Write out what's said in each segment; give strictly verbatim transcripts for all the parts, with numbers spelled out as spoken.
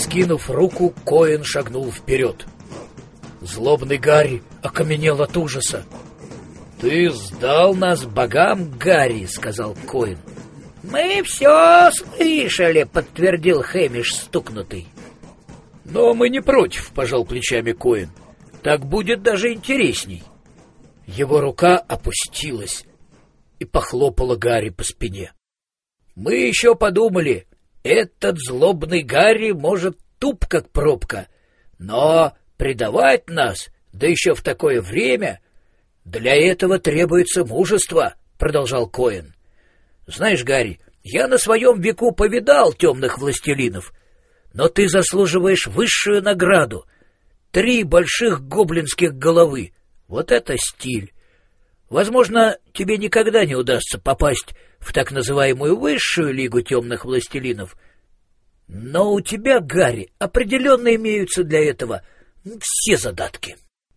Вскинув руку, Коэн шагнул вперед. Злобный Гарри окаменел от ужаса. «Ты сдал нас богам, Гарри», — сказал Коэн. «Мы все слышали», — подтвердил Хэмиш стукнутый. «Но мы не против», — пожал плечами Коэн. «Так будет даже интересней». Его рука опустилась и похлопала Гарри по спине. «Мы еще подумали, этот злобный Гарри может туп, как пробка, но предавать нас, да еще в такое время, для этого требуется мужество», — продолжал Коэн. «Знаешь, Гарри, я на своем веку повидал темных властелинов, но ты заслуживаешь высшую награду. Три больших гоблинских головы. Вот это стиль! Возможно, тебе никогда не удастся попасть в так называемую высшую лигу темных властелинов, но у тебя, Гарри, определенно имеются для этого все задатки».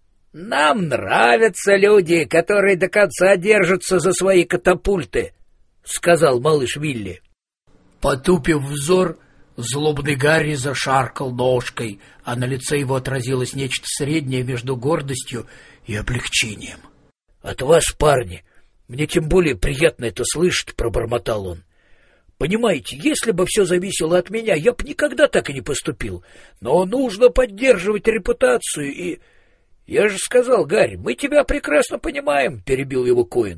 «Нам нравятся люди, которые до конца держатся за свои катапульты», — сказал малыш Вилли. Потупив взор, злобный Гарри зашаркал ножкой, а на лице его отразилось нечто среднее между гордостью и облегчением. «От вас, парни, мне тем более приятно это слышать», — пробормотал он. «Понимаете, если бы все зависело от меня, я бы никогда так и не поступил. Но нужно поддерживать репутацию и...» «Я же сказал, Гарри, мы тебя прекрасно понимаем», — перебил его Коэн.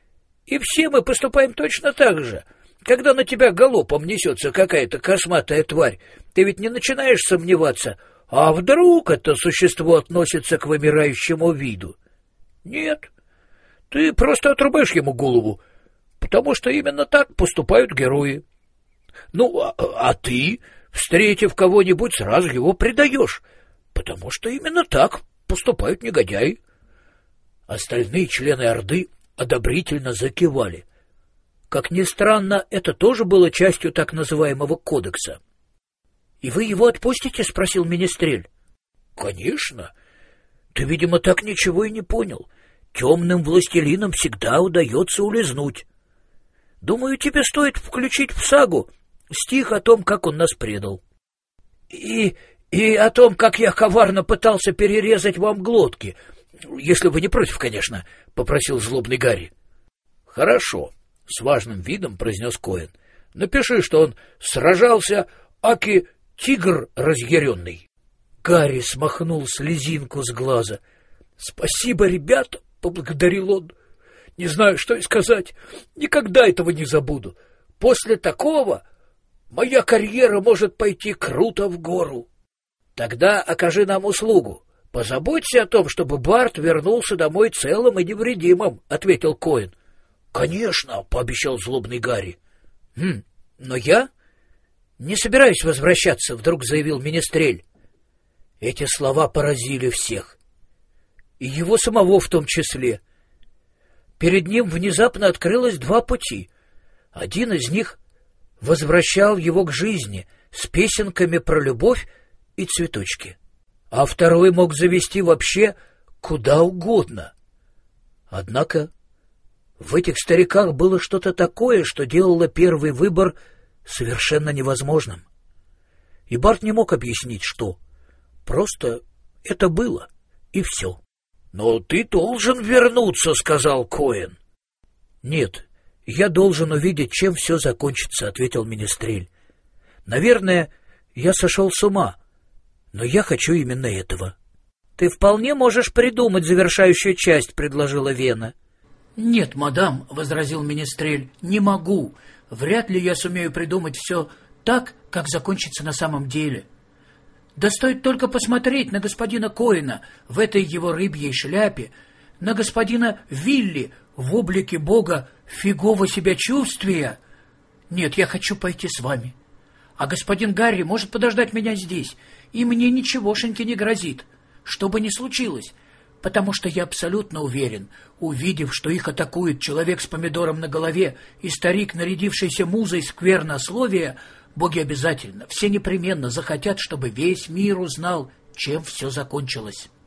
«И все мы поступаем точно так же. Когда на тебя галопом несется какая-то косматая тварь, ты ведь не начинаешь сомневаться, а вдруг это существо относится к вымирающему виду? Нет, ты просто отрубаешь ему голову, потому что именно так поступают герои. Ну, а, а ты, встретив кого-нибудь, сразу его предаешь, потому что именно так поступают негодяи». Остальные члены Орды одобрительно закивали. Как ни странно, это тоже было частью так называемого кодекса. — И вы его отпустите? — спросил Министрель. — Конечно. Ты, видимо, так ничего и не понял. Темным властелинам всегда удается улизнуть. Думаю, тебе стоит включить в сагу стих о том, как он нас предал. И... И о том, как я коварно пытался перерезать вам глотки. Если вы не против, конечно, — попросил злобный Гарри. — Хорошо, — с важным видом произнес Коэн. — Напиши, что он сражался, аки тигр разъяренный. Гарри смахнул слезинку с глаза. — Спасибо, ребята, — поблагодарил он. — Не знаю, что и сказать. Никогда этого не забуду. После такого моя карьера может пойти круто в гору. Тогда окажи нам услугу. Позаботься о том, чтобы Барт вернулся домой целым и невредимым, — ответил Коэн. — Конечно, — пообещал злобный Гарри. — Хм, но я не собираюсь возвращаться, — вдруг заявил Министрель. Эти слова поразили всех. И его самого в том числе. Перед ним внезапно открылось два пути. Один из них возвращал его к жизни с песенками про любовь и цветочки, а второй мог завести вообще куда угодно. Однако в этих стариках было что-то такое, что делало первый выбор совершенно невозможным. И Барт не мог объяснить, что. Просто это было, и все. — Но ты должен вернуться, — сказал Коэн. — Нет, я должен увидеть, чем все закончится, — ответил Министрель. — Наверное, я сошел с ума, но я хочу именно этого. — Ты вполне можешь придумать завершающую часть, — предложила Вена. — Нет, мадам, — возразил Министрель, — не могу. Вряд ли я сумею придумать все так, как закончится на самом деле. Да стоит только посмотреть на господина Коэна в этой его рыбьей шляпе, на господина Вилли в облике бога фигово себя чувствия. Нет, я хочу пойти с вами. А господин Гарри может подождать меня здесь, и мне ничегошеньки не грозит, что бы ни случилось, потому что я абсолютно уверен, увидев, что их атакует человек с помидором на голове и старик, нарядившийся музой сквернословия, боги обязательно, все непременно захотят, чтобы весь мир узнал, чем все закончилось.